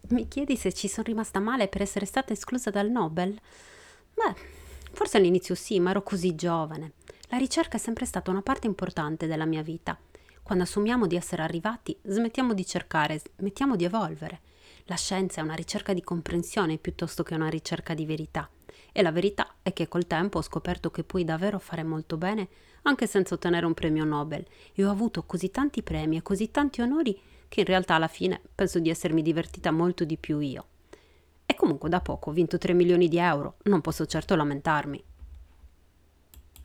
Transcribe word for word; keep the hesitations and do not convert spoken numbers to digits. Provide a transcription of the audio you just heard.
Mi chiedi se ci sono rimasta male per essere stata esclusa dal Nobel? Beh, forse all'inizio sì, ma ero così giovane. La ricerca è sempre stata una parte importante della mia vita. Quando assumiamo di essere arrivati, smettiamo di cercare, smettiamo di evolvere. La scienza è una ricerca di comprensione piuttosto che una ricerca di verità. E la verità è che col tempo ho scoperto che puoi davvero fare molto bene anche senza ottenere un premio Nobel. E ho avuto così tanti premi e così tanti onori che in realtà alla fine penso di essermi divertita molto di più io. E comunque da poco ho vinto tre milioni di euro, non posso certo lamentarmi.